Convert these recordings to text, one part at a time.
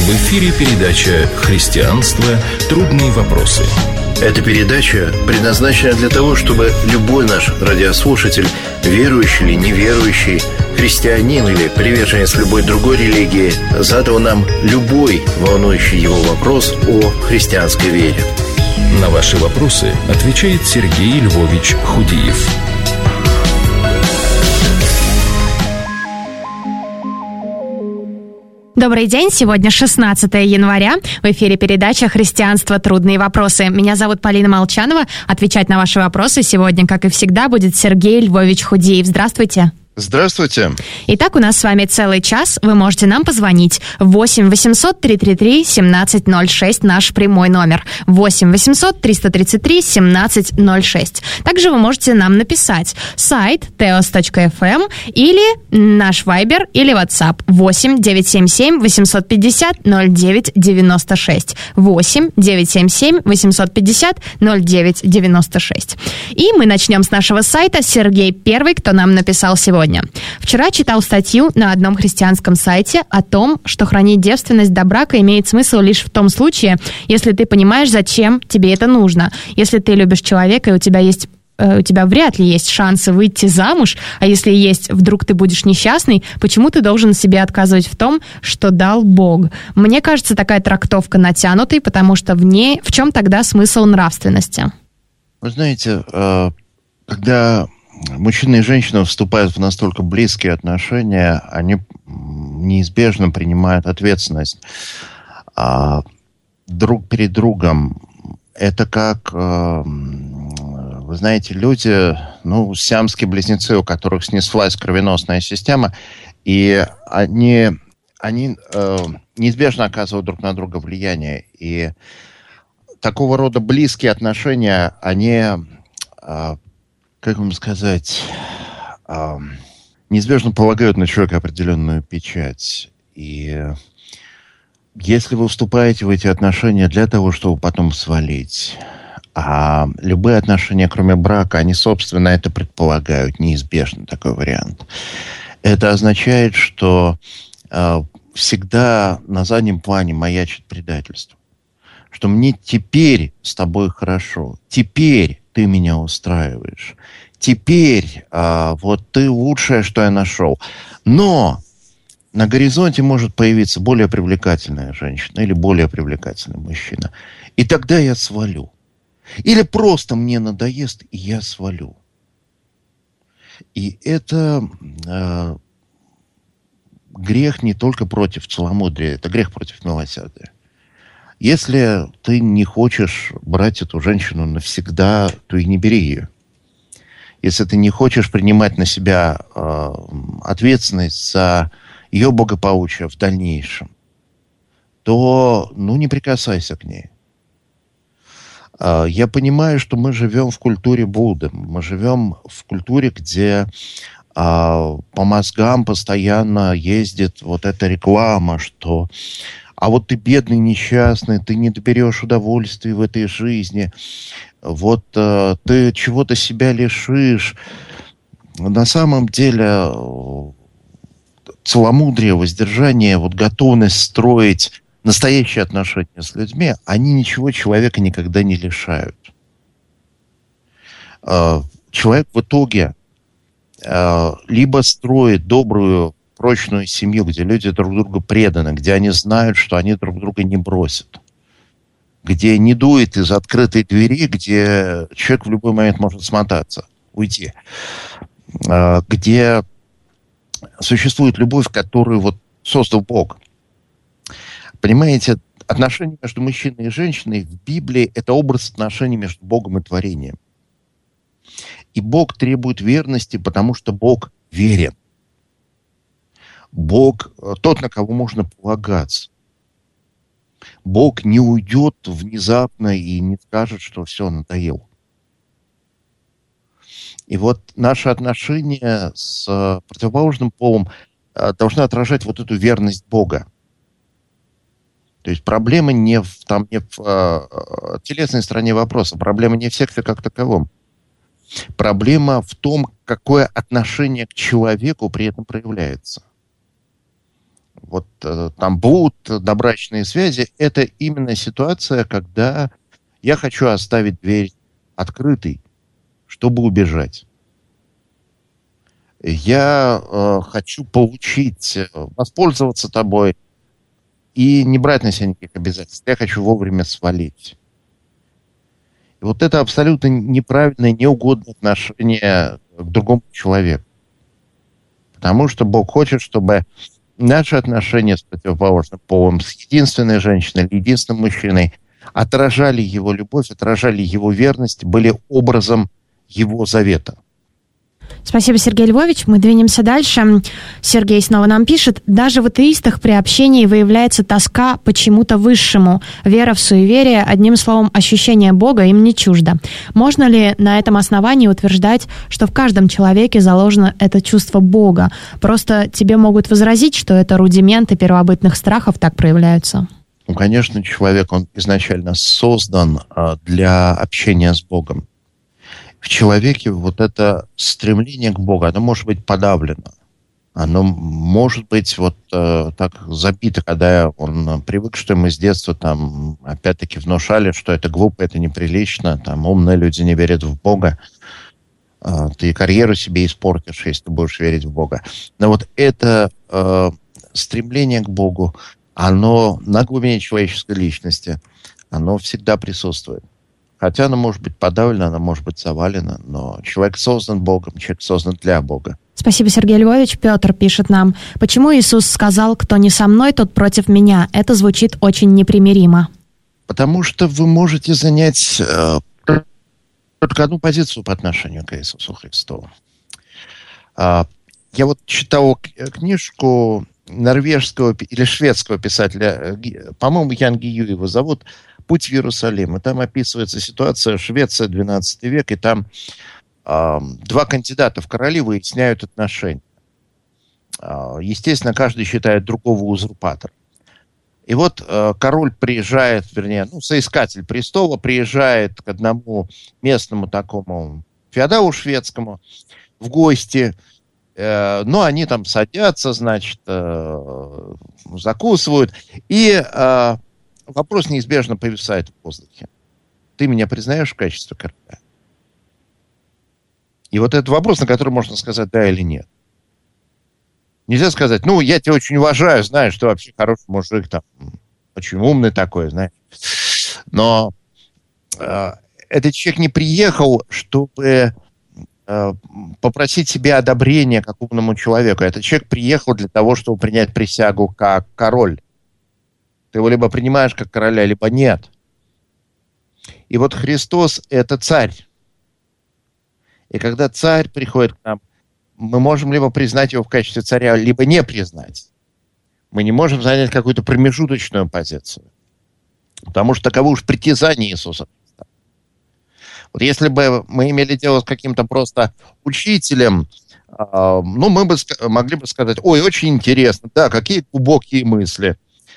В эфире передача «Христианство. Трудные вопросы». Эта передача предназначена для того, чтобы любой наш радиослушатель, верующий или неверующий, христианин или приверженец любой другой религии, задал нам любой волнующий его вопрос о христианской вере. На ваши вопросы отвечает Сергей Львович Худиев. Добрый день, сегодня 16 января. В эфире передача «Христианство. Трудные вопросы». Меня зовут Полина Молчанова. Отвечать на ваши вопросы сегодня, как и всегда, будет Сергей Львович Худиев. Здравствуйте. Здравствуйте. Итак, у нас с вами целый час. Вы можете нам позвонить. 8 800 333 1706, наш прямой номер. 8 800 333 1706. Также вы можете нам написать сайт teos.fm или наш Viber или WhatsApp 8 977 850 09 96. 8 977 850 09 96. И мы начнем с нашего сайта. Сергей первый, кто нам написал сегодня. Вчера читал статью на одном христианском сайте о том, что хранить девственность до брака имеет смысл лишь в том случае, если ты понимаешь, зачем тебе это нужно. Если ты любишь человека, и у тебя вряд ли есть шансы выйти замуж, а если есть, вдруг ты будешь несчастный, почему ты должен себе отказывать в том, что дал Бог? Мне кажется, такая трактовка натянутой, потому что в чем тогда смысл нравственности? Вы знаете, когда мужчина и женщина вступают в настолько близкие отношения, они неизбежно принимают ответственность друг перед другом. Это как, вы знаете, люди, сиамские близнецы, у которых снеслась кровеносная система, и они неизбежно оказывают друг на друга влияние. И такого рода близкие отношения, они... как вам сказать, неизбежно полагают на человека определенную печать. И если вы вступаете в эти отношения для того, чтобы потом свалить, а любые отношения, кроме брака, они, собственно, это предполагают, неизбежно такой вариант. Это означает, что всегда на заднем плане маячит предательство. Что мне теперь с тобой хорошо, теперь ты меня устраиваешь. Теперь вот ты лучшее, что я нашел. Но на горизонте может появиться более привлекательная женщина или более привлекательный мужчина. И тогда я свалю. Или просто мне надоест, и я свалю. И это грех не только против целомудрия, это грех против милосердия. Если ты не хочешь брать эту женщину навсегда, то и не бери ее. Если ты не хочешь принимать на себя ответственность за ее благополучие в дальнейшем, то, не прикасайся к ней. Я понимаю, что мы живем в культуре Будды. Мы живем в культуре, где по мозгам постоянно ездит вот эта реклама, что... А вот ты бедный, несчастный, ты не доберешь удовольствия в этой жизни. Вот ты чего-то себя лишишь. На самом деле целомудрие, воздержание, готовность строить настоящие отношения с людьми, они ничего человека никогда не лишают. Человек в итоге либо строит добрую, прочную семью, где люди друг другу преданы, где они знают, что они друг друга не бросят, где не дует из открытой двери, где человек в любой момент может смотаться, уйти, где существует любовь, которую создал Бог. Понимаете, отношения между мужчиной и женщиной в Библии – это образ отношений между Богом и творением. И Бог требует верности, потому что Бог верен. Бог тот, на кого можно полагаться. Бог не уйдет внезапно и не скажет, что все, надоело. И наши отношения с противоположным полом должны отражать эту верность Бога. То есть проблема не в телесной стороне вопроса, проблема не в сексе как таковом. Проблема в том, какое отношение к человеку при этом проявляется. там блуд, добрачные связи, это именно ситуация, когда я хочу оставить дверь открытой, чтобы убежать. Я хочу воспользоваться тобой и не брать на себя никаких обязательств. Я хочу вовремя свалить. И вот это абсолютно неправильное, неугодное отношение к другому человеку. Потому что Бог хочет, чтобы наши отношения с противоположным полом, с единственной женщиной или единственным мужчиной отражали его любовь, отражали его верность, были образом его завета. Спасибо, Сергей Львович. Мы двинемся дальше. Сергей снова нам пишет. Даже в атеистах при общении выявляется тоска по чему-то высшему. Вера в суеверие, одним словом, ощущение Бога им не чуждо. Можно ли на этом основании утверждать, что в каждом человеке заложено это чувство Бога? Просто тебе могут возразить, что это рудименты первобытных страхов так проявляются. Ну, конечно, человек, он изначально создан для общения с Богом. В человеке вот это стремление к Богу, оно может быть подавлено. Оно может быть так забито, когда он привык, что ему с детства там опять-таки внушали, что это глупо, это неприлично, там умные люди не верят в Бога. Ты карьеру себе испортишь, если ты будешь верить в Бога. Но вот это стремление к Богу, оно на глубине человеческой личности, оно всегда присутствует. Хотя оно может быть подавлено, оно может быть завалено, но человек создан Богом, человек создан для Бога. Спасибо, Сергей Львович. Петр пишет нам. Почему Иисус сказал, кто не со мной, тот против меня? Это звучит очень непримиримо. Потому что вы можете занять только одну позицию по отношению к Иисусу Христу. Я читал книжку норвежского или шведского писателя, по-моему, Ян Гию его зовут, «Путь в Иерусалим». И там описывается ситуация Швеция, 12 век, и там два кандидата в короли выясняют отношения. Естественно, каждый считает другого узурпатором. И вот король приезжает, соискатель престола приезжает к одному местному такому феодалу шведскому в гости. Но они там садятся, закусывают. И вопрос неизбежно повисает в воздухе. Ты меня признаешь в качестве короля? И вот этот вопрос, на который можно сказать да или нет. Нельзя сказать, я тебя очень уважаю, знаю, что вообще хороший мужик, там, очень умный такой, знаешь. Но этот человек не приехал, чтобы попросить себе одобрения как умному человеку. Этот человек приехал для того, чтобы принять присягу как король. Ты его либо принимаешь как короля, либо нет. И вот Христос – это царь. И когда царь приходит к нам, мы можем либо признать его в качестве царя, либо не признать. Мы не можем занять какую-то промежуточную позицию. Потому что таково уж притязание Иисуса Христа. Вот если бы мы имели дело с каким-то просто учителем, мы бы могли бы сказать, ой, очень интересно, да, какие глубокие мысли.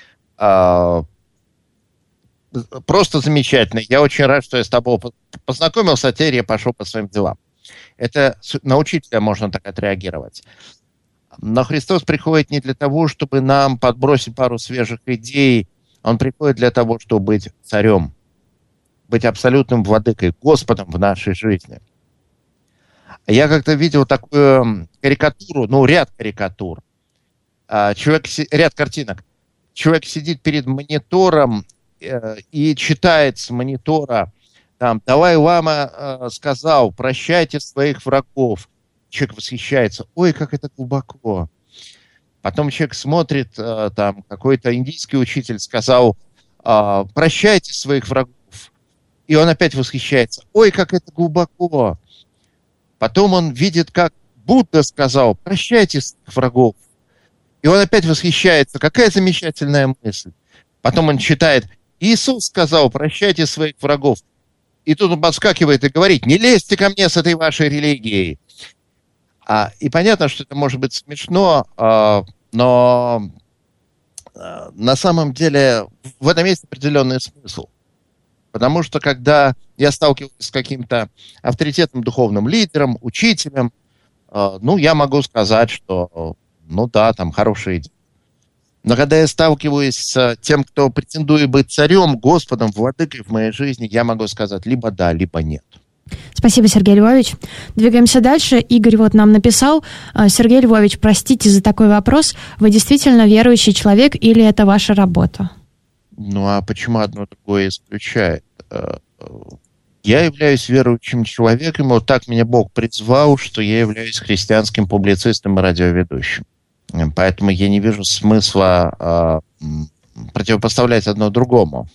Просто замечательно. Я очень рад, что я с тобой познакомился, а теперь я пошел по своим делам. Это на учителя можно так отреагировать. Но Христос приходит не для того, чтобы нам подбросить пару свежих идей. Он приходит для того, чтобы быть царем, быть абсолютным владыкой, Господом в нашей жизни. Я как-то видел такую карикатуру, ряд карикатур. Ряд картинок. Человек сидит перед монитором и читает с монитора, там, Далай-лама сказал, прощайте своих врагов. Человек восхищается. Ой, как это глубоко. Потом человек смотрит, там, какой-то индийский учитель сказал, прощайте своих врагов. И он опять восхищается. Ой, как это глубоко. Потом он видит, как Будда сказал, прощайте своих врагов. И он опять восхищается. Какая замечательная мысль. Потом он читает, Иисус сказал, прощайте своих врагов. И тут он подскакивает и говорит, не лезьте ко мне с этой вашей религией. И понятно, что это может быть смешно, но на самом деле в этом есть определенный смысл. Потому что когда я сталкиваюсь с каким-то авторитетным духовным лидером, учителем, я могу сказать, что, там хорошая идея. Но когда я сталкиваюсь с тем, кто претендует быть царем, Господом, владыкой в моей жизни, я могу сказать либо да, либо нет. Спасибо, Сергей Львович. Двигаемся дальше. Игорь вот нам написал: Сергей Львович, простите за такой вопрос. Вы действительно верующий человек или это ваша работа? Ну а почему одно другое исключает? Я являюсь верующим человеком, и вот так меня Бог призвал, что я являюсь христианским публицистом и радиоведущим. Поэтому я не вижу смысла противопоставлять одно другому.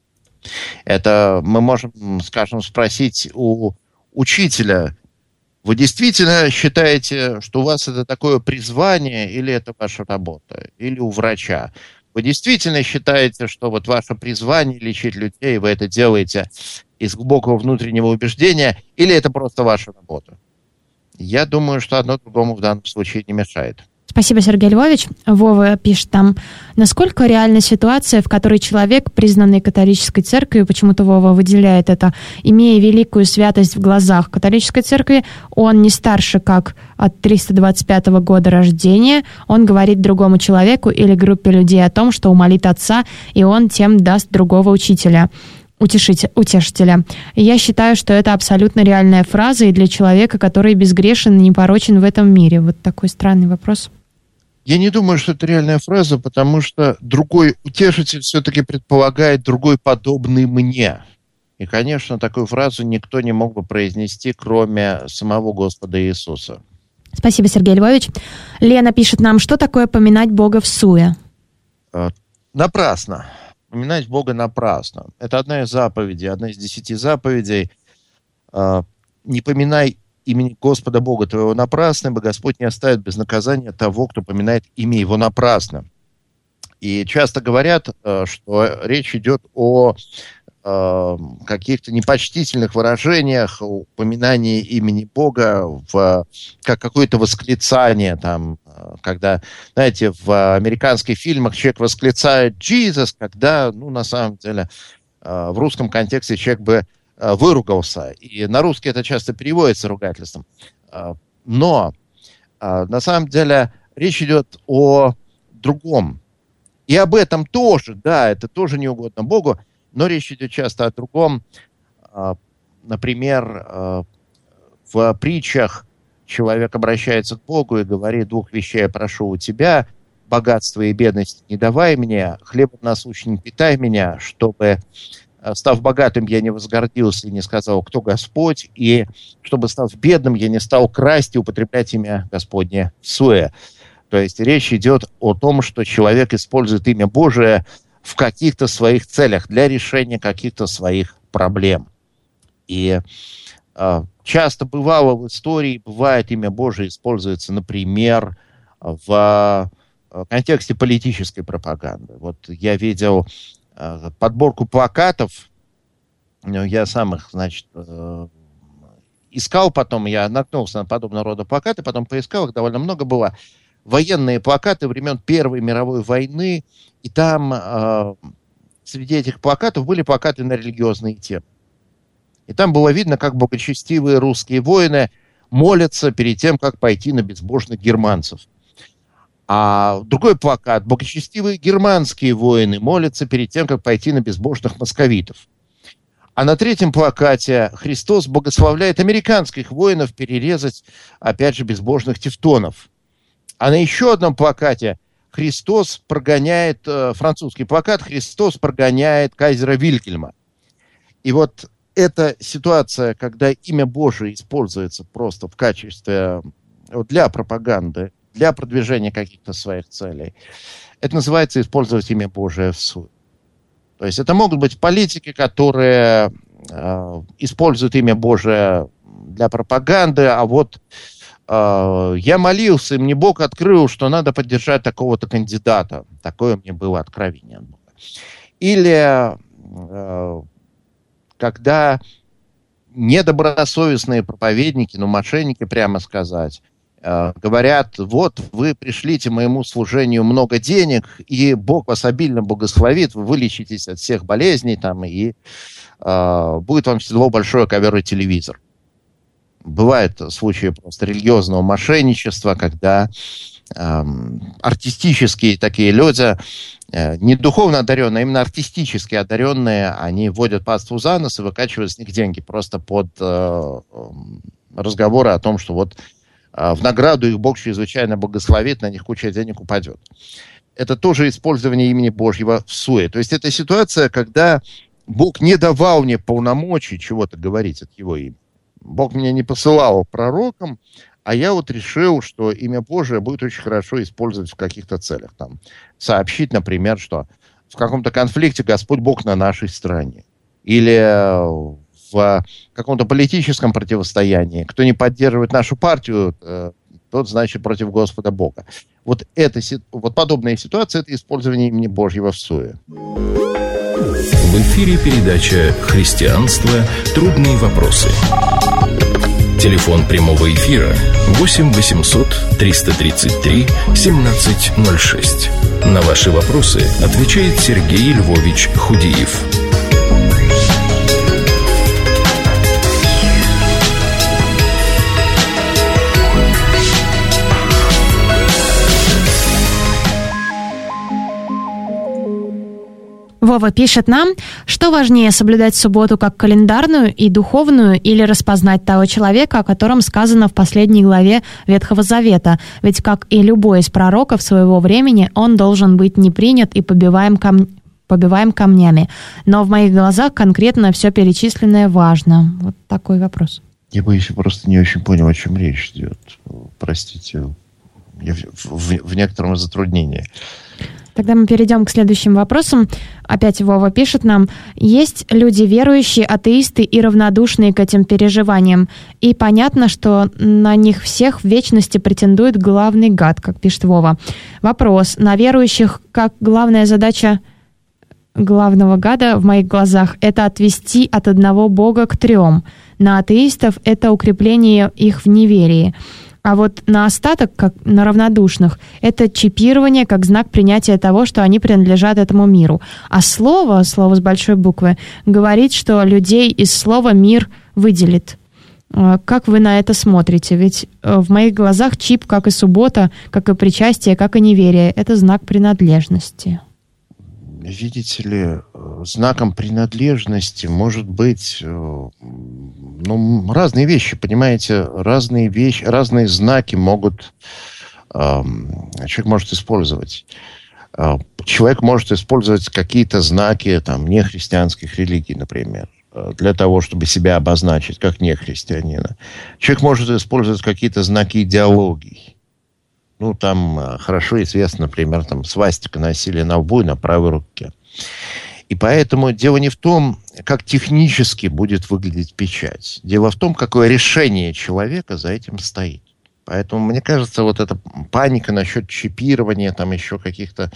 Это мы можем, скажем, спросить у учителя: вы действительно считаете, что у вас это такое призвание, или это ваша работа? Или у врача: вы действительно считаете, что вот ваше призвание лечить людей, вы это делаете из глубокого внутреннего убеждения, или это просто ваша работа? Я думаю, что одно другому в данном случае не мешает. Спасибо, Сергей Львович. Вова пишет там: насколько реальна ситуация, в которой человек, признанный католической церковью, почему-то Вова выделяет это, имея великую святость в глазах католической церкви, он не старше как от 325 года рождения, он говорит другому человеку или группе людей о том, что умолит отца, и он тем даст другого учителя. Утешителя. И я считаю, что это абсолютно реальная фраза и для человека, который безгрешен и непорочен в этом мире. Вот такой странный вопрос. Я не думаю, что это реальная фраза, потому что другой утешитель все-таки предполагает другой подобный мне. И, конечно, такую фразу никто не мог бы произнести, кроме самого Господа Иисуса. Спасибо, Сергей Львович. Лена пишет нам: что такое поминать Бога всуе? Напрасно. Поминать Бога напрасно. Это одна из заповедей, одна из 10 заповедей. Не поминай имени Господа Бога твоего напрасно, ибо Господь не оставит без наказания того, кто поминает имя Его напрасно. И часто говорят, что речь идет о каких-то непочтительных выражениях, упоминании имени Бога как какое-то восклицание, там, когда, знаете, в американских фильмах человек восклицает «Jesus», когда, ну, на самом деле, в русском контексте человек бы выругался. И на русский это часто переводится ругательством. Но, на самом деле, речь идет о другом. И об этом тоже, да, это тоже не угодно Богу, но речь идет часто о другом. Например, в притчах человек обращается к Богу и говорит: двух вещей я прошу у тебя, богатство и бедность не давай мне, хлебом насущным питай меня, чтобы, став богатым, я не возгордился и не сказал, кто Господь, и чтобы, став бедным, я не стал красть и употреблять имя Господне всуе. То есть речь идет о том, что человек использует имя Божие в каких-то своих целях, для решения каких-то своих проблем. И часто бывало в истории, бывает, имя Божие используется, например, в контексте политической пропаганды. Вот я видел подборку плакатов, я сам их, значит, искал потом, я наткнулся на подобного рода плакаты, потом поискал, их довольно много было. Военные плакаты времен Первой мировой войны, и там среди этих плакатов были плакаты на религиозные темы. И там было видно, как богочестивые русские воины молятся перед тем, как пойти на безбожных германцев. А другой плакат: богочестивые германские воины молятся перед тем, как пойти на безбожных московитов. А на третьем плакате: Христос благословляет американских воинов перерезать, опять же, безбожных тевтонов. А на еще одном плакате Христос прогоняет, французский плакат, Христос прогоняет кайзера Вильгельма. И вот эта ситуация, когда имя Божие используется просто в качестве для пропаганды, для продвижения каких-то своих целей, это называется использовать имя Божие всуе. То есть это могут быть политики, которые используют имя Божие для пропаганды, а вот я молился, и мне Бог открыл, что надо поддержать такого-то кандидата. Такое мне было откровение от Бога. Или когда недобросовестные проповедники, ну, мошенники, прямо сказать, говорят: вот вы пришлите моему служению много денег, и Бог вас обильно благословит, вы вылечитесь от всех болезней, там, и будет вам седло, большое, ковер и телевизор. Бывают случаи просто религиозного мошенничества, когда артистические такие люди, не духовно одаренные, а именно артистически одаренные, они водят паству за нос и выкачивают с них деньги просто под разговоры о том, что вот в награду их Бог чрезвычайно благословит, на них куча денег упадет. Это тоже использование имени Божьего всуе. То есть это ситуация, когда Бог не давал мне полномочий чего-то говорить от его имени. Бог меня не посылал пророком, а я вот решил, что имя Божие будет очень хорошо использовать в каких-то целях. Там, сообщить, например, что в каком-то конфликте Господь Бог на нашей стороне. Или в каком-то политическом противостоянии. Кто не поддерживает нашу партию, тот, значит, против Господа Бога. Вот подобная ситуация – это использование имени Божьего всуе. В эфире передача «Христианство. Трудные вопросы». Телефон прямого эфира 8 800 333 1706. На ваши вопросы отвечает Сергей Львович Худиев. Вова пишет нам, что важнее, соблюдать субботу как календарную и духовную или распознать того человека, о котором сказано в последней главе Ветхого Завета. Ведь, как и любой из пророков своего времени, он должен быть не принят и побиваем камнями. Но в моих глазах конкретно все перечисленное важно. Вот такой вопрос. Я боюсь, я просто не очень понял, о чем речь идет. Простите, я в некотором затруднении. Тогда мы перейдем к следующим вопросам. Опять Вова пишет нам. Есть люди верующие, атеисты и равнодушные к этим переживаниям. И понятно, что на них всех в вечности претендует главный гад, как пишет Вова. Вопрос. На верующих как главная задача главного гада в моих глазах – это отвести от одного Бога к трем. На атеистов – это укрепление их в неверии. А вот на остаток, как на равнодушных, это чипирование как знак принятия того, что они принадлежат этому миру. А слово с большой буквы, говорит, что людей из слова мир выделит. Как вы на это смотрите? Ведь в моих глазах чип, как и суббота, как и причастие, как и неверие, это знак принадлежности. Видите ли, знаком принадлежности может быть разные вещи, понимаете, разные знаки человек может использовать. Человек может использовать какие-то знаки нехристианских религий, например, для того, чтобы себя обозначить как нехристианина. Человек может использовать какие-то знаки идеологий. Хорошо известно, например, свастика носили на лбу и на правой руке. И поэтому дело не в том, как технически будет выглядеть печать. Дело в том, какое решение человека за этим стоит. Поэтому, мне кажется, вот эта паника насчет чипирования, еще каких-то...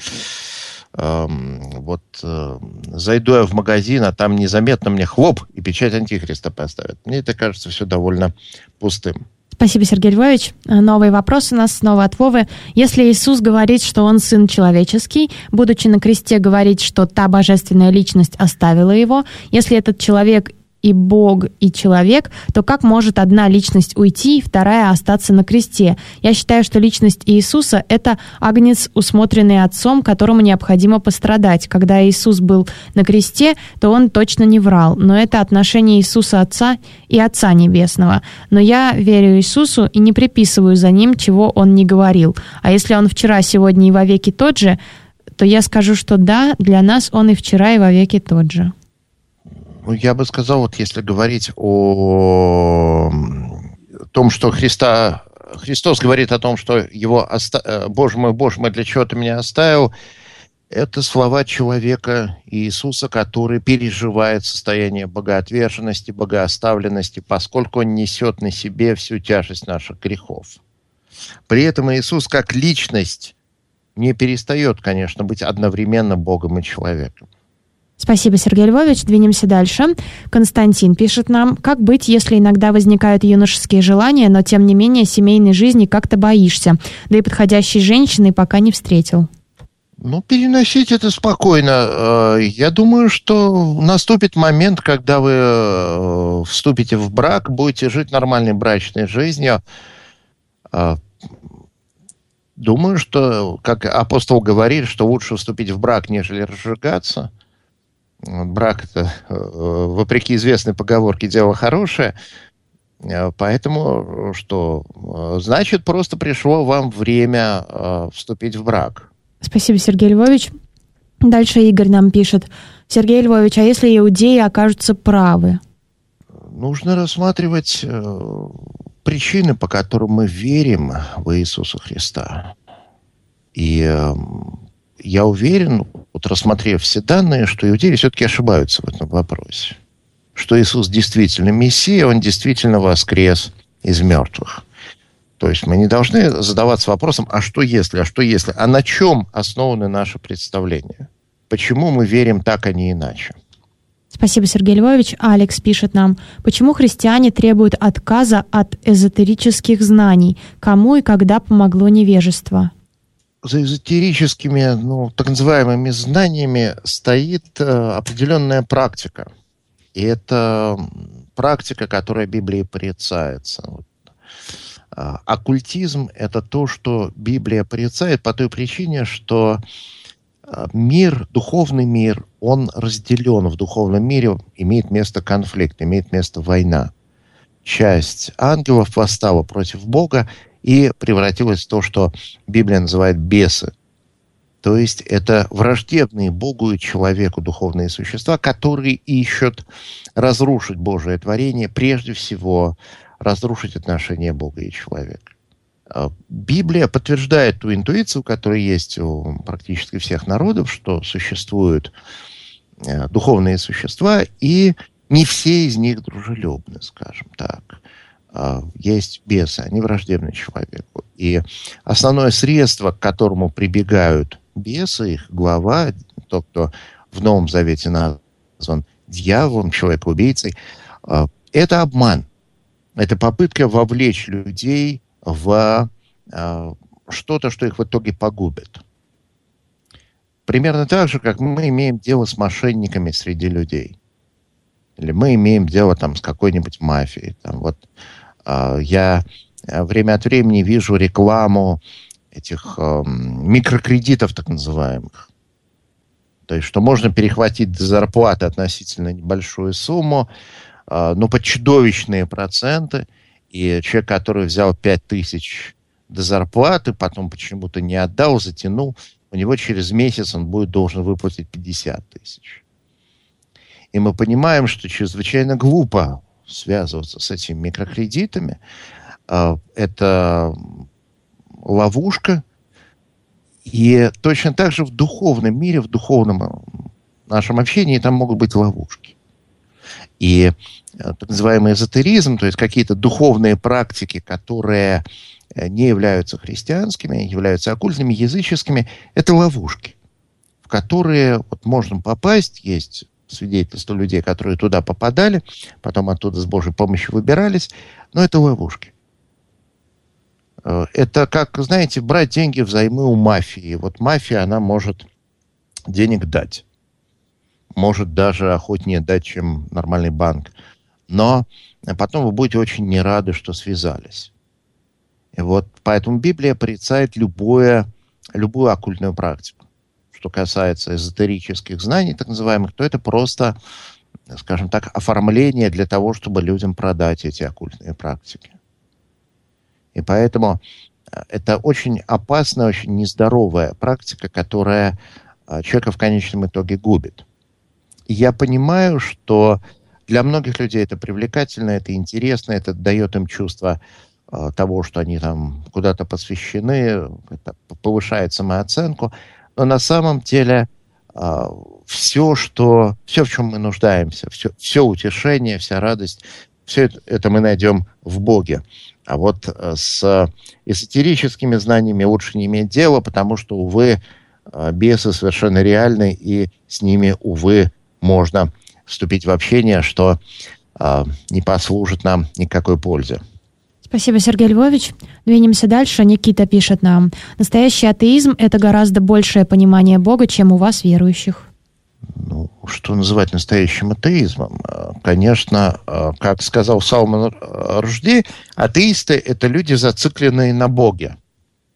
зайду я в магазин, а там незаметно мне хлоп, и печать Антихриста поставят. Мне это кажется все довольно пустым. Спасибо, Сергей Львович. Новый вопрос у нас снова от Вовы. Если Иисус говорит, что Он Сын Человеческий, будучи на кресте, говорит, что та божественная личность оставила Его, если этот человек и Бог, и человек, то как может одна личность уйти, вторая остаться на кресте? Я считаю, что личность Иисуса – это агнец, усмотренный Отцом, которому необходимо пострадать. Когда Иисус был на кресте, то Он точно не врал. Но это отношение Иисуса Отца и Отца Небесного. Но я верю Иисусу и не приписываю за Ним, чего Он не говорил. А если Он вчера, сегодня и вовеки тот же, то я скажу, что да, для нас Он и вчера, и вовеки тот же. Я бы сказал, если говорить о том, что Христос говорит о том, что его «Боже мой, для чего ты меня оставил», это слова человека Иисуса, который переживает состояние богоотверженности, богооставленности, поскольку он несет на себе всю тяжесть наших грехов. При этом Иисус как личность не перестает, конечно, быть одновременно Богом и человеком. Спасибо, Сергей Львович. Двинемся дальше. Константин пишет нам, как быть, если иногда возникают юношеские желания, но тем не менее семейной жизни как-то боишься, да и подходящей женщины пока не встретил. Переносить это спокойно. Я думаю, что наступит момент, когда вы вступите в брак, будете жить нормальной брачной жизнью. думаю, что, как апостол говорит, что лучше вступить в брак, нежели разжигаться. Брак – это, вопреки известной поговорке, дело хорошее. Поэтому что? Значит, просто пришло вам время вступить в брак. Спасибо, Сергей Львович. Дальше Игорь нам пишет. Сергей Львович, а если иудеи окажутся правы? Нужно рассматривать причины, по которым мы верим в Иисуса Христа. И я уверен, вот рассмотрев все данные, что иудеи все-таки ошибаются в этом вопросе. Что Иисус действительно Мессия, Он действительно воскрес из мертвых. То есть мы не должны задаваться вопросом, а что если, а на чем основаны наши представления? Почему мы верим так, а не иначе? Спасибо, Сергей Львович. Алекс пишет нам, почему христиане требуют отказа от эзотерических знаний? Кому и когда помогло невежество? За эзотерическими, так называемыми знаниями стоит определенная практика. И это практика, которая Библией порицается. Оккультизм – это то, что Библия порицает по той причине, что мир, духовный мир, он разделен. В духовном мире имеет место конфликт, имеет место война. Часть ангелов восстала против Бога и превратилась в то, что Библия называет бесы. То есть это враждебные Богу и человеку духовные существа, которые ищут разрушить Божие творение, прежде всего разрушить отношения Бога и человека. Библия подтверждает ту интуицию, которая есть у практически всех народов, что существуют духовные существа, и не все из них дружелюбны, скажем так. Есть бесы, они враждебны человеку. И основное средство, к которому прибегают бесы, их глава, тот, кто в Новом Завете назван дьяволом, человекоубийцей, это обман. Это попытка вовлечь людей в что-то, что их в итоге погубит. Примерно так же, как мы имеем дело с мошенниками среди людей. Или мы имеем дело с какой-нибудь мафией. Я время от времени вижу рекламу этих микрокредитов, так называемых. То есть, что можно перехватить до зарплаты относительно небольшую сумму, но под чудовищные проценты. И человек, который взял 5000 до зарплаты, потом почему-то не отдал, затянул, у него через месяц он будет должен выплатить 50 000. И мы понимаем, что чрезвычайно глупо связываться с этими микрокредитами. Это ловушка. И точно так же в духовном мире, в духовном нашем общении там могут быть ловушки. И так называемый эзотеризм, то есть какие-то духовные практики, которые не являются христианскими, являются оккультными, языческими, это ловушки, в которые можно попасть. Есть свидетельства людей, которые туда попадали, потом оттуда с Божьей помощью выбирались, но это ловушки. Это как, знаете, брать деньги взаймы у мафии. Мафия, она может денег дать. Может даже охотнее дать, чем нормальный банк. Но потом вы будете очень не рады, что связались. И поэтому Библия порицает любую оккультную практику. Что касается эзотерических знаний, так называемых, то это просто, скажем так, оформление для того, чтобы людям продать эти оккультные практики. И поэтому это очень опасная, очень нездоровая практика, которая человека в конечном итоге губит. И я понимаю, что для многих людей это привлекательно, это интересно, это дает им чувство того, что они куда-то посвящены, это повышает самооценку. Но на самом деле все, в чем мы нуждаемся, все утешение, вся радость, все это мы найдем в Боге. А с эзотерическими знаниями лучше не иметь дела, потому что, увы, бесы совершенно реальны, и с ними, увы, можно вступить в общение, что не послужит нам никакой пользы. Спасибо, Сергей Львович. Двинемся дальше. Никита пишет нам. Настоящий атеизм – это гораздо большее понимание Бога, чем у вас, верующих. Что называть настоящим атеизмом? Конечно, как сказал Салман Рушди, атеисты – это люди, зацикленные на Боге.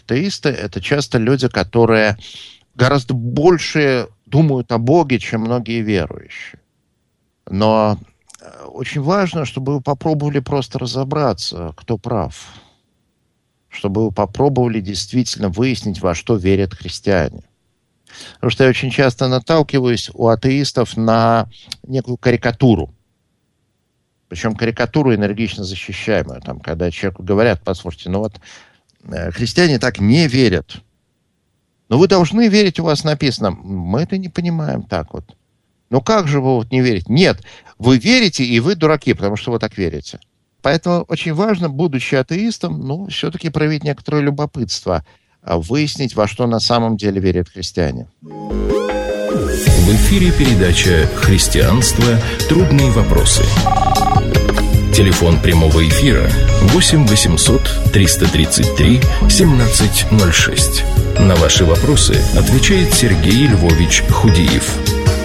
атеисты – это часто люди, которые гораздо больше думают о Боге, чем многие верующие. Но очень важно, чтобы вы попробовали просто разобраться, кто прав. Чтобы вы попробовали действительно выяснить, во что верят христиане. Потому что я очень часто наталкиваюсь у атеистов на некую карикатуру. Причем карикатуру энергично защищаемую. Там, когда человеку говорят, послушайте, христиане так не верят. Но вы должны верить, у вас написано. Мы это не понимаем так вот. Как же вы не верите? Нет, вы верите, и вы дураки, потому что вы так верите. Поэтому очень важно, будучи атеистом, все-таки проявить некоторое любопытство, выяснить, во что на самом деле верят христиане. В эфире передача «Христианство. Трудные вопросы». Телефон прямого эфира 8 800 333 1706. На ваши вопросы отвечает Сергей Львович Худиев.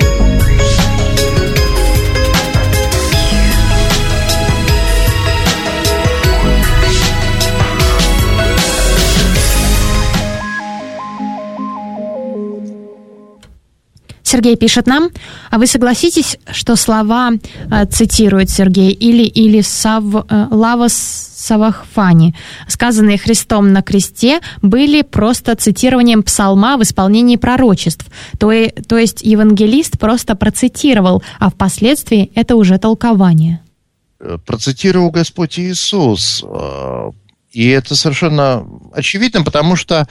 Сергей пишет нам, а вы согласитесь, что слова, цитирует Сергей, или Лавос Савахфани, сказанные Христом на кресте, были просто цитированием псалма в исполнении пророчеств. То есть евангелист просто процитировал, а впоследствии это уже толкование. Процитировал Господь Иисус. И это совершенно очевидно, потому что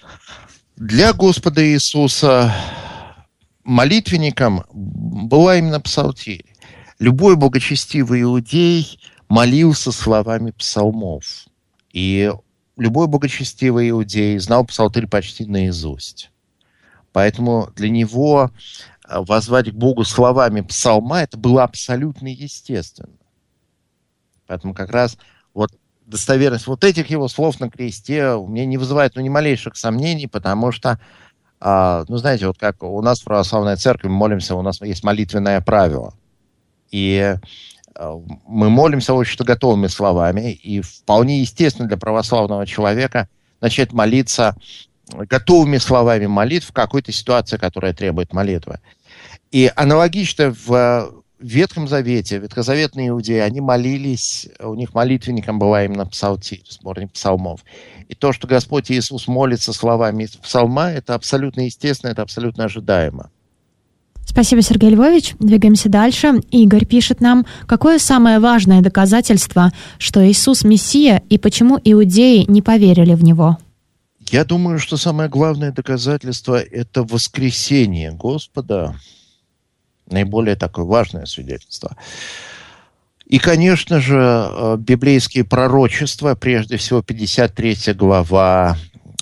для Господа Иисуса молитвенником была именно псалтирь. Любой богочестивый иудей молился словами псалмов. И любой богочестивый иудей знал псалтырь почти наизусть. Поэтому для него воззвать к Богу словами псалма, это было абсолютно естественно. Поэтому как раз достоверность этих его слов на кресте у меня не вызывает ни малейших сомнений, потому что знаете, как у нас в православной церкви мы молимся, у нас есть молитвенное правило. И мы молимся очень готовыми словами, и вполне естественно для православного человека начать молиться готовыми словами молитв в какой-то ситуации, которая требует молитвы. И аналогично в Ветхом Завете, ветхозаветные иудеи, они молились, у них молитвенником была именно псалтирь, сборник псалмов. И то, что Господь Иисус молится словами из псалма, это абсолютно естественно, это абсолютно ожидаемо. Спасибо, Сергей Львович. Двигаемся дальше. Игорь пишет нам, какое самое важное доказательство, что Иисус Мессия, и почему иудеи не поверили в Него? Я думаю, что самое главное доказательство – это воскресение Господа. Наиболее такое важное свидетельство. И, конечно же, библейские пророчества, прежде всего 53 глава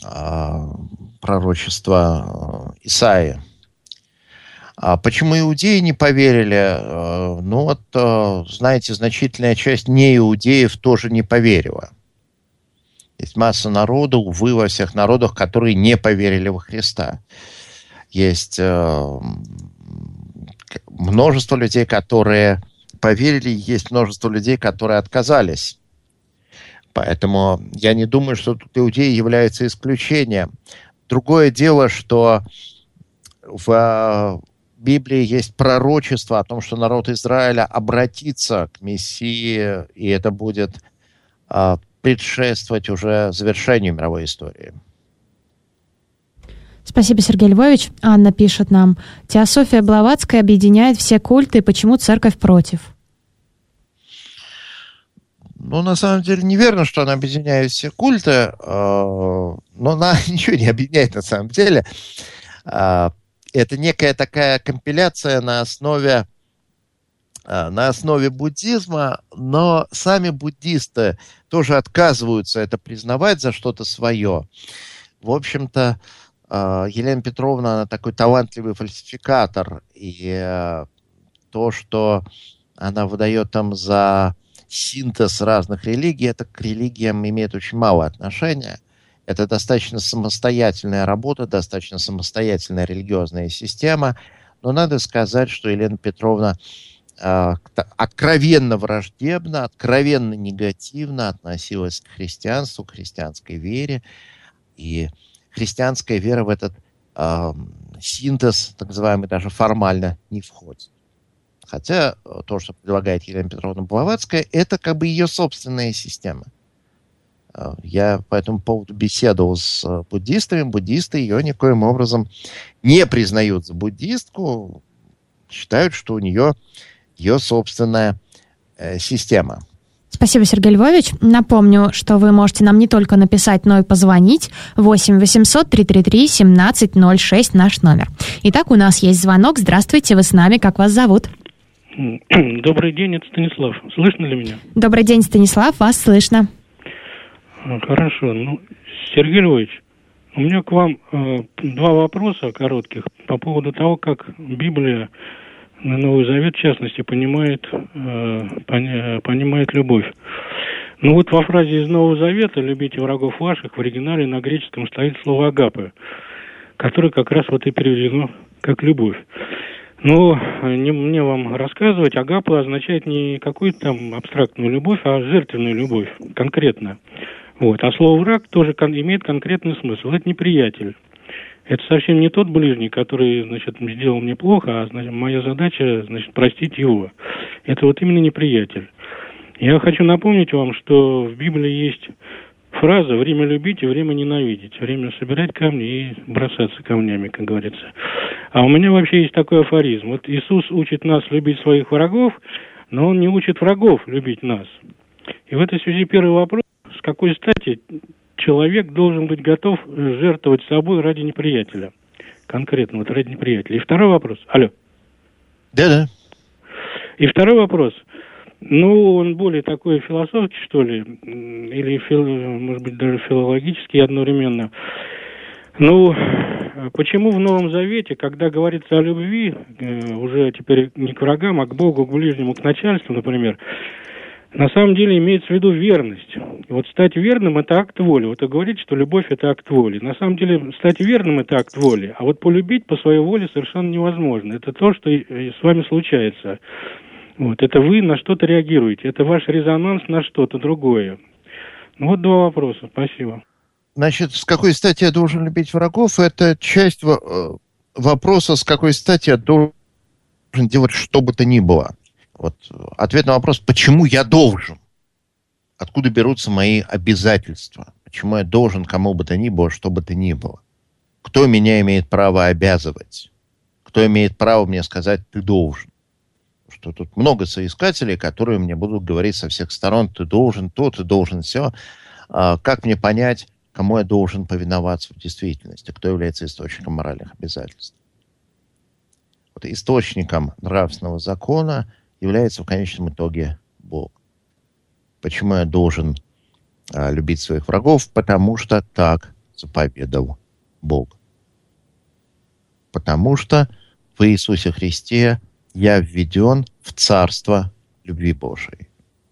пророчества Исаии. Почему иудеи не поверили? Знаете, значительная часть неиудеев тоже не поверила. Есть масса народу, увы, во всех народах, которые не поверили во Христа. Есть множество людей, которые поверили, есть множество людей, которые отказались. Поэтому я не думаю, что тут иудеи являются исключением. Другое дело, что в Библии есть пророчество о том, что народ Израиля обратится к Мессии, и это будет предшествовать уже завершению мировой истории. Спасибо, Сергей Львович. Анна пишет нам, Теософия Блаватская объединяет все культы, почему церковь против? На самом деле, неверно, что она объединяет все культы, но она ничего не объединяет на самом деле. Это некая такая компиляция на основе буддизма, но сами буддисты тоже отказываются это признавать за что-то свое. В общем-то, Елена Петровна, она такой талантливый фальсификатор, и то, что она выдает там за синтез разных религий, это к религиям имеет очень мало отношения. Это достаточно самостоятельная работа, достаточно самостоятельная религиозная система, но надо сказать, что Елена Петровна откровенно враждебно, откровенно негативно относилась к христианству, к христианской вере. И христианская вера в этот синтез, так называемый, даже формально не входит. Хотя то, что предлагает Елена Петровна Блаватская, это как бы ее собственная система. Я по этому поводу беседовал с буддистами. Буддисты ее никоим образом не признают за буддистку, считают, что у нее ее собственная система. Спасибо, Сергей Львович. Напомню, что вы можете нам не только написать, но и позвонить. 8 800 333 1706 наш номер. Итак, у нас есть звонок. Здравствуйте, вы с нами. Как вас зовут? Добрый день, это Станислав. Слышно ли меня? Добрый день, Станислав. Вас слышно. Хорошо. Сергей Львович, у меня к вам два вопроса коротких по поводу того, как Библия, Новый Завет, в частности, понимает любовь. Во фразе из Нового Завета «любите врагов ваших» в оригинале на греческом стоит слово «агапе», которое как раз и переведено как «любовь». Не мне вам рассказывать, агапе означает не какую-то там абстрактную любовь, а жертвенную любовь, конкретно. А слово «враг» тоже имеет конкретный смысл. Это неприятель. Это совсем не тот ближний, который, сделал мне плохо, а моя задача, простить его. Это именно неприятель. Я хочу напомнить вам, что в Библии есть фраза «время любить и время ненавидеть». Время собирать камни и бросаться камнями, как говорится. А у меня вообще есть такой афоризм. Иисус учит нас любить своих врагов, но Он не учит врагов любить нас. И в этой связи первый вопрос. С какой стати человек должен быть готов жертвовать собой ради неприятеля? Конкретно, ради неприятеля. И второй вопрос. Алло. Да-да. И второй вопрос. Он более такой философский, что ли, или, может быть, даже филологический одновременно. Почему в Новом Завете, когда говорится о любви, уже теперь не к врагам, а к Богу, к ближнему, к начальству, например, на самом деле имеется в виду верность. Стать верным – это акт воли. Вы говорите, что любовь – это акт воли. На самом деле, стать верным – это акт воли. А полюбить по своей воле совершенно невозможно. Это то, что с вами случается. Это вы на что-то реагируете. Это ваш резонанс на что-то другое. Два вопроса. Спасибо. Значит, с какой стати я должен любить врагов? Это часть вопроса, с какой стати я должен делать что бы то ни было. Ответ на вопрос, почему я должен? Откуда берутся мои обязательства? Почему я должен кому бы то ни было, что бы то ни было? Кто меня имеет право обязывать? Кто имеет право мне сказать, ты должен? Что тут много соискателей, которые мне будут говорить со всех сторон, ты должен то, ты должен все. Как мне понять, кому я должен повиноваться в действительности? Кто является источником моральных обязательств? Источником нравственного закона является в конечном итоге Бог. Почему я должен любить своих врагов? Потому что так заповедал Бог. Потому что в Иисусе Христе я введен в царство любви Божией.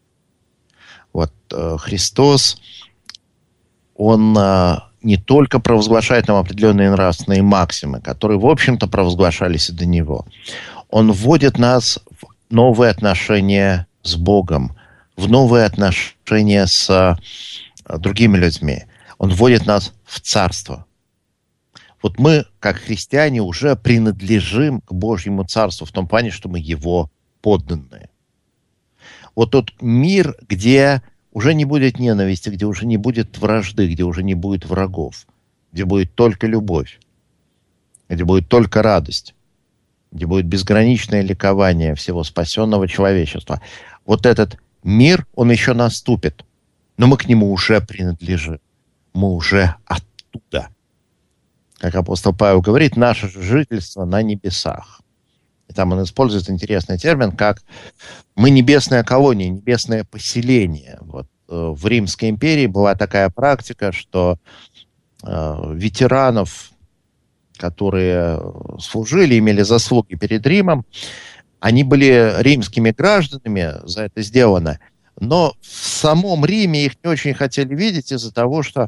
Христос, Он не только провозглашает нам определенные нравственные максимы, которые, в общем-то, провозглашались и до Него. Он вводит нас в новые отношения с Богом, в новые отношения с другими людьми. Он вводит нас в царство. Мы, как христиане, уже принадлежим к Божьему царству в том плане, что мы его подданные. Тот мир, где уже не будет ненависти, где уже не будет вражды, где уже не будет врагов, где будет только любовь, где будет только радость, где будет безграничное ликование всего спасенного человечества. Этот мир, он еще наступит, но мы к нему уже принадлежим. Мы уже оттуда. Как апостол Павел говорит, наше же жительство на небесах. И там он использует интересный термин, как мы небесная колония, небесное поселение. В Римской империи была такая практика, что ветеранов, которые служили, имели заслуги перед Римом, они были римскими гражданами, за это сделано, но в самом Риме их не очень хотели видеть из-за того, что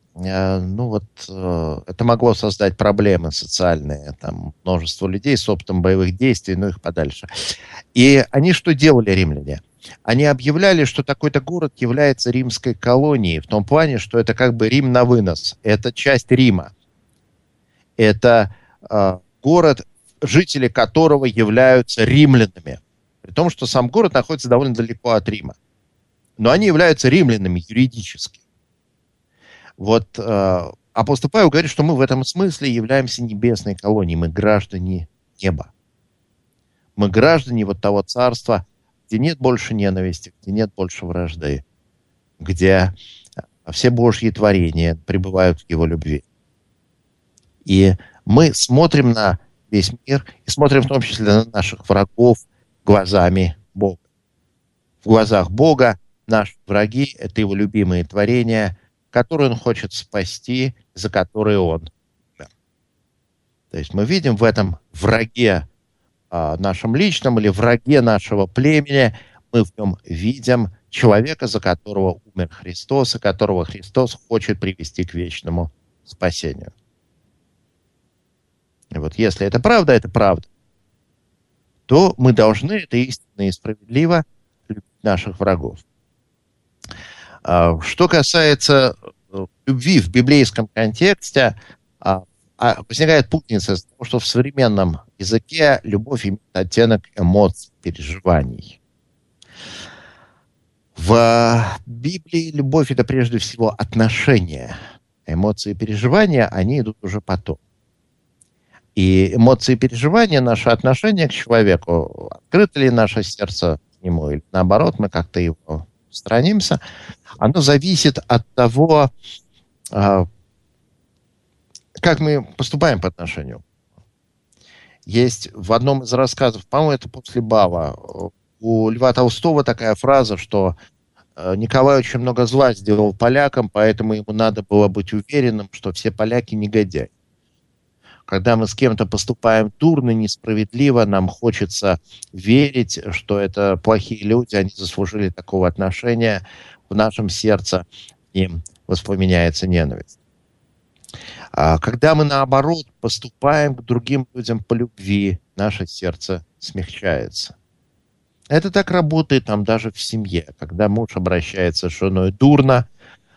это могло создать проблемы социальные. Там множество людей с опытом боевых действий, их подальше. И они что делали, римляне? Они объявляли, что такой-то город является римской колонией, в том плане, что это как бы Рим на вынос. Это часть Рима. Это город, жители которого являются римлянами. При том, что сам город находится довольно далеко от Рима. Но они являются римлянами юридически. Вот апостол Павел говорит, что мы в этом смысле являемся небесной колонией. Мы граждане неба. Мы граждане вот того царства, где нет больше ненависти, где нет больше вражды, где все Божьи творения пребывают в Его любви. И мы смотрим на весь мир, и смотрим в том числе на наших врагов глазами Бога. В глазах Бога наши враги – это Его любимые творения, которые Он хочет спасти, за которые Он умер. То есть мы видим в этом враге нашем личном или враге нашего племени, мы в нем видим человека, за которого умер Христос, и которого Христос хочет привести к вечному спасению. И вот если это правда, то мы должны, это истинно и справедливо, любить наших врагов. Что касается любви в библейском контексте, возникает путаница из-за того, что в современном языке любовь имеет оттенок эмоций, переживаний. В Библии любовь – это прежде всего отношения. Эмоции и переживания, они идут уже потом. И эмоции и переживания, наше отношение к человеку, открыто ли наше сердце к нему, или наоборот, мы как-то его странимся, оно зависит от того, как мы поступаем по отношению. Есть в одном из рассказов, по-моему, это после Бала, у Льва Толстого такая фраза, что Николай очень много зла сделал полякам, поэтому ему надо было быть уверенным, что все поляки негодяи. Когда мы с кем-то поступаем дурно, несправедливо, нам хочется верить, что это плохие люди, они заслужили такого отношения, в нашем сердце им воспламеняется ненависть. А когда мы, наоборот, поступаем к другим людям по любви, наше сердце смягчается. Это так работает там даже в семье. Когда муж обращается с женой дурно,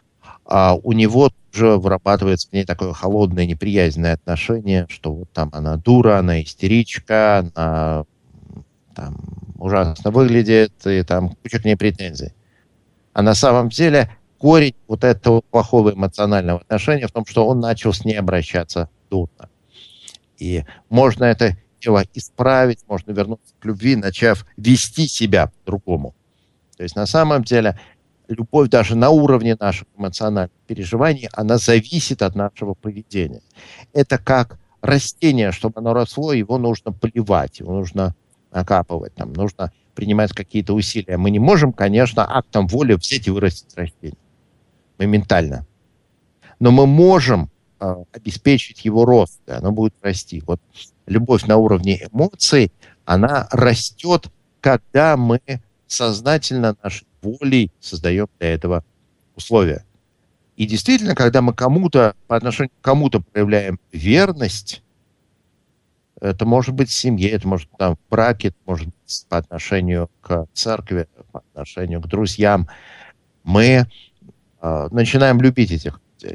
у него уже вырабатывается к ней такое холодное, неприязненное отношение, что вот там она дура, она истеричка, она там ужасно выглядит, и там куча к ней претензий. А на самом деле корень вот этого плохого эмоционального отношения в том, что он начал с ней обращаться дурно. И можно это дело исправить, можно вернуться к любви, начав вести себя по-другому. То есть на самом деле любовь даже на уровне наших эмоциональных переживаний, она зависит от нашего поведения. Это как растение, чтобы оно росло, его нужно поливать, его нужно накапывать, там, нужно принимать какие-то усилия. Мы не можем, конечно, актом воли взять и вырастить растение моментально. Но мы можем обеспечить его рост, и оно будет расти. Вот любовь на уровне эмоций, она растет, когда мы сознательно нашей волей создаем для этого условия. И действительно, когда мы кому-то, по отношению к кому-то проявляем верность, это может быть в семье, это может быть там, в браке, это может быть по отношению к церкви, по отношению к друзьям, мы начинаем любить этих людей.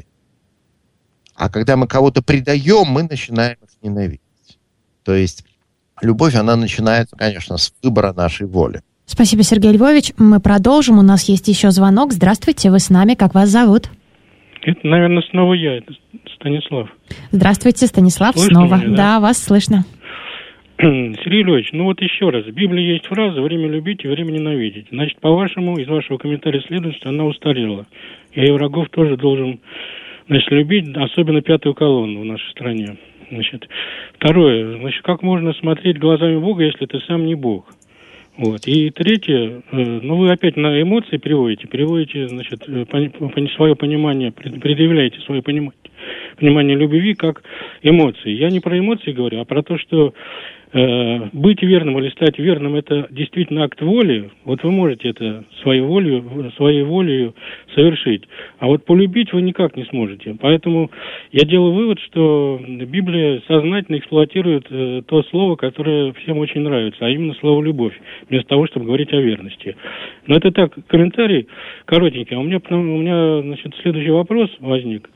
А когда мы кого-то предаем, мы начинаем их ненавидеть. То есть любовь, она начинается, конечно, с выбора нашей воли. Спасибо, Сергей Львович. Мы продолжим. У нас есть еще звонок. Здравствуйте, вы с нами. Как вас зовут? Это, наверное, снова я, это Станислав. Здравствуйте, Станислав, Слышно снова. меня, да, вас слышно. Сергей Львович, ну вот еще раз. В Библии есть фраза «время любить и время ненавидеть». Значит, по-вашему, из вашего комментария следует, что она устарела. Я и врагов тоже должен, значит, любить, особенно пятую колонну в нашей стране. Значит, второе. Значит, как можно смотреть глазами Бога, если ты сам не Бог? Вот. И третье, ну вы опять на эмоции переводите, значит, свое понимание, предъявляете свое понимание. понимание любви как эмоции. Я не про эмоции говорю, а про то, что быть верным или стать верным – это действительно акт воли. Вот вы можете это своей волей совершить. А вот полюбить вы никак не сможете. Поэтому я делаю вывод, что Библия сознательно эксплуатирует то слово, которое всем очень нравится, а именно слово «любовь», вместо того, чтобы говорить о верности. Но это так, комментарий коротенький. У меня, значит, следующий вопрос возник.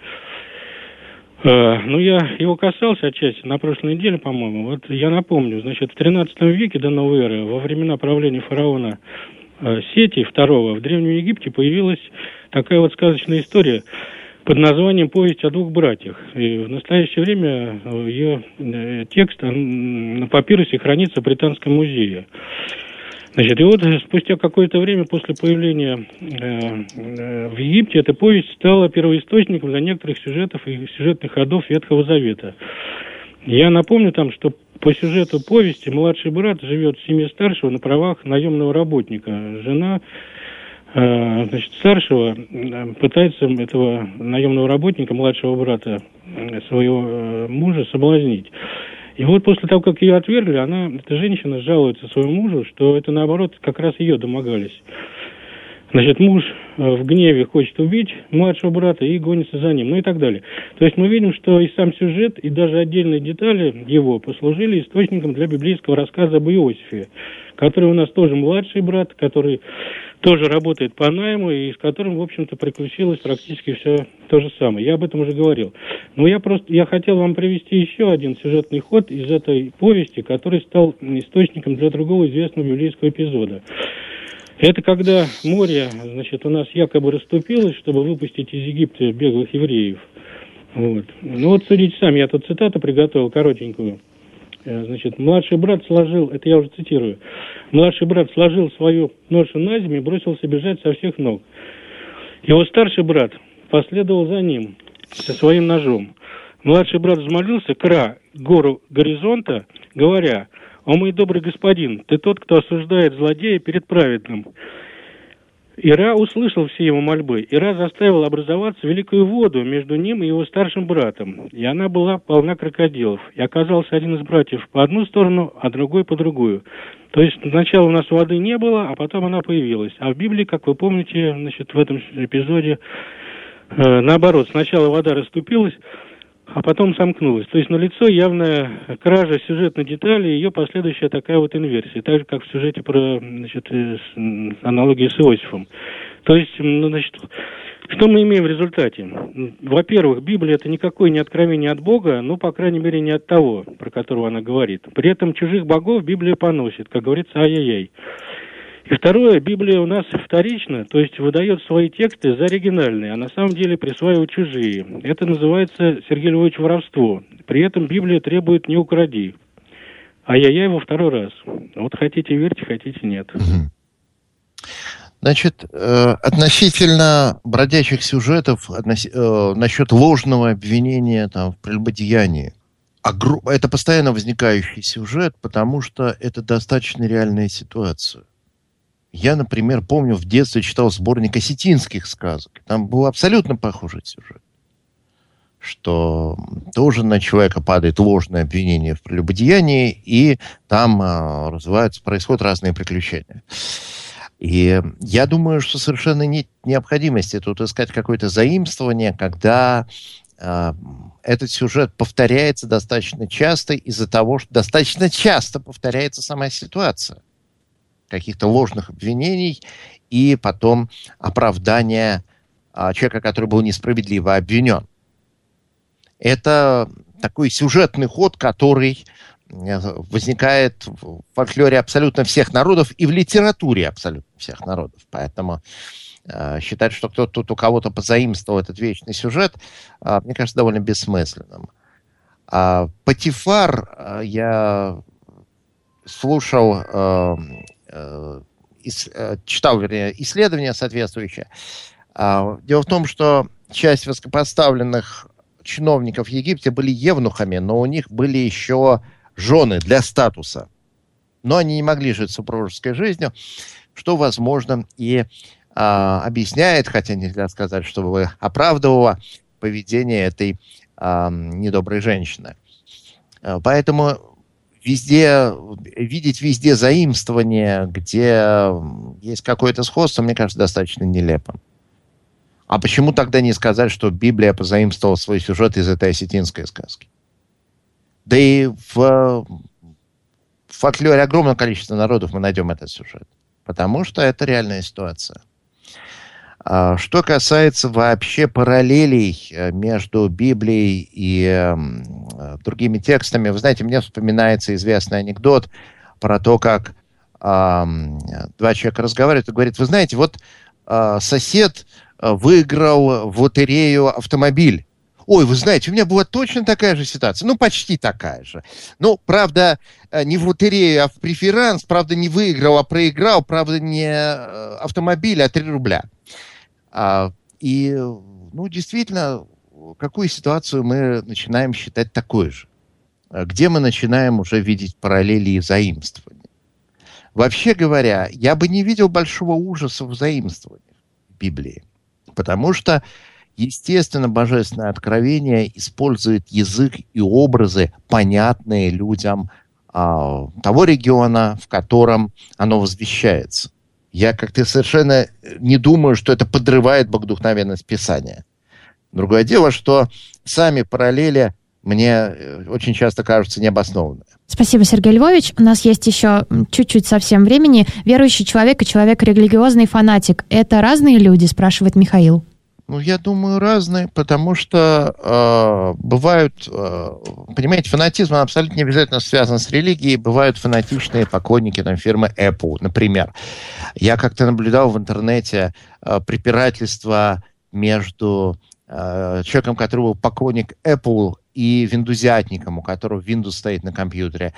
Я его касался отчасти на прошлой неделе, по-моему. Вот я напомню, значит, в 13 веке до новой эры, во времена правления фараона Сети II, в Древнем Египте появилась такая вот сказочная история под названием «Повесть о двух братьях». И в настоящее время ее текст на папирусе хранится в Британском музее. Значит, и вот спустя какое-то время после появления в Египте эта повесть стала первоисточником для некоторых сюжетов и сюжетных ходов Ветхого Завета. Я напомню там, что по сюжету повести младший брат живет в семье старшего на правах наемного работника. Жена старшего пытается этого наемного работника, младшего брата своего мужа, соблазнить. И вот после того, как ее отвергли, эта женщина жалуется своему мужу, что это, наоборот, как раз ее домогались. Значит, муж в гневе хочет убить младшего брата и гонится за ним, и так далее. То есть мы видим, что и сам сюжет, и даже отдельные детали его послужили источником для библейского рассказа об Иосифе, который у нас тоже младший брат, который тоже работает по найму, и с которым, в общем-то, приключилось практически все то же самое. Я об этом уже говорил. Но я хотел вам привести еще один сюжетный ход из этой повести, который стал источником для другого известного библейского эпизода. Это когда море, значит, у нас якобы расступилось, чтобы выпустить из Египта беглых евреев. Вот. Судите сами, я тут цитату приготовил, коротенькую. Значит, младший брат сложил, это я уже цитирую, младший брат сложил свою ношу на землю и бросился бежать со всех ног. Его старший брат последовал за ним со своим ножом. Младший брат взмолился к гору горизонта, говоря: «О мой добрый господин, ты тот, кто осуждает злодея перед праведным». Ира услышал все его мольбы. Ира заставил образоваться великую воду между ним и его старшим братом, и она была полна крокодилов. И оказался один из братьев по одну сторону, а другой по другую. То есть сначала у нас воды не было, а потом она появилась. А в Библии, как вы помните, значит, в этом эпизоде наоборот, сначала вода расступилась, а потом сомкнулась. То есть налицо явная кража сюжетной детали и ее последующая такая вот инверсия. Так же, как в сюжете про, значит, аналогии с Иосифом. То есть, что мы имеем в результате? Во-первых, Библия – это никакое не откровение от Бога, по крайней мере, не от того, про которого она говорит. При этом чужих богов Библия поносит, как говорится, ай-яй-яй. И второе, Библия у нас вторична, то есть выдает свои тексты за оригинальные, а на самом деле присваивает чужие. Это называется, Сергей Львович, воровство. При этом Библия требует «не укради». Ай-яй-яй во второй раз. Вот хотите верьте, хотите нет. Значит, относительно бродячих сюжетов, насчет ложного обвинения в прелюбодеянии. Это постоянно возникающий сюжет, потому что это достаточно реальная ситуация. Я, например, помню, в детстве читал сборник осетинских сказок. Там был абсолютно похожий сюжет. Что тоже на человека падает ложное обвинение в прелюбодеянии, и там происходят разные приключения. И я думаю, что совершенно нет необходимости тут искать какое-то заимствование, когда этот сюжет повторяется достаточно часто из-за того, что достаточно часто повторяется сама ситуация. Каких-то ложных обвинений и потом оправдания человека, который был несправедливо обвинен. Это такой сюжетный ход, который возникает в фольклоре абсолютно всех народов и в литературе абсолютно всех народов. Поэтому считать, что кто-то тут у кого-то позаимствовал этот вечный сюжет, мне кажется, довольно бессмысленным. Патифар я слушал... читал, исследования соответствующие. Дело в том, что часть высокопоставленных чиновников в Египте были евнухами, но у них были еще жены для статуса. Но они не могли жить супружеской жизнью, что, возможно, и объясняет, хотя нельзя сказать, что оправдывало поведение этой недоброй женщины. Поэтому видеть везде заимствование, где есть какое-то сходство, мне кажется, достаточно нелепым. А почему тогда не сказать, что Библия позаимствовала свой сюжет из этой осетинской сказки? Да и в фольклоре огромного количества народов мы найдем этот сюжет. Потому что это реальная ситуация. Что касается вообще параллелей между Библией и другими текстами, вы знаете, мне вспоминается известный анекдот про то, как два человека разговаривают и говорят: вы знаете, вот сосед выиграл в лотерею автомобиль. Ой, вы знаете, у меня была точно такая же ситуация. Ну, почти такая же. Ну, правда, не в лотерею, а в преферанс. Правда, не выиграл, а проиграл. Правда, не автомобиль, а 3 рубля. Действительно, какую ситуацию мы начинаем считать такой же? Где мы начинаем уже видеть параллели и заимствования? Вообще говоря, я бы не видел большого ужаса в заимствовании в Библии. Потому что, естественно, Божественное откровение использует язык и образы, понятные людям того региона, в котором оно возвещается. Я как-то совершенно не думаю, что это подрывает богодухновенность Писания. Другое дело, что сами параллели мне очень часто кажутся необоснованными. Спасибо, Сергей Львович. У нас есть еще чуть-чуть совсем времени. Верующий человек и человек-религиозный фанатик – это разные люди, спрашивает Михаил. Я думаю, разные, потому что бывают, понимаете, фанатизм абсолютно не обязательно связан с религией. Бывают фанатичные поклонники фирмы Apple, например. Я как-то наблюдал в интернете препирательство между человеком, который был поклонник Apple, и виндузиатником, у которого Windows стоит на компьютере.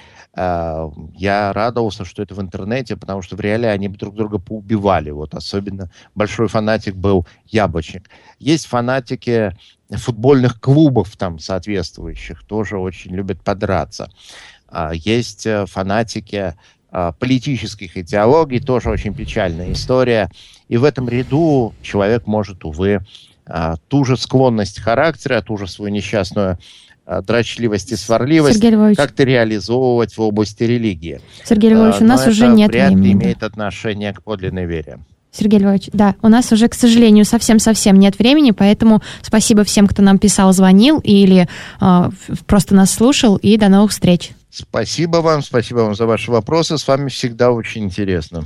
Я радовался, что это в интернете, потому что в реале они друг друга поубивали. Особенно большой фанатик был Яблочник. Есть фанатики футбольных клубов соответствующих, тоже очень любят подраться. Есть фанатики политических идеологий, тоже очень печальная история. И в этом ряду человек может, увы, ту же склонность характера, ту же свою несчастную дрочливость и сварливость как-то реализовывать в области религии. Сергей Львович, у нас уже нет времени. Вряд ли имеет отношение к подлинной вере. Сергей Львович, да, у нас уже, к сожалению, совсем-совсем нет времени, поэтому спасибо всем, кто нам писал, звонил или просто нас слушал, и до новых встреч. Спасибо вам за ваши вопросы, с вами всегда очень интересно.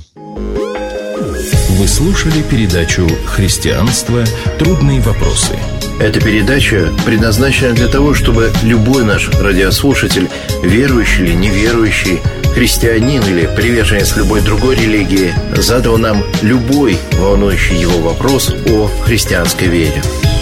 Вы слушали передачу «Христианство. Трудные вопросы». Эта передача предназначена для того, чтобы любой наш радиослушатель, верующий или неверующий, христианин или приверженец любой другой религии, задал нам любой волнующий его вопрос о христианской вере.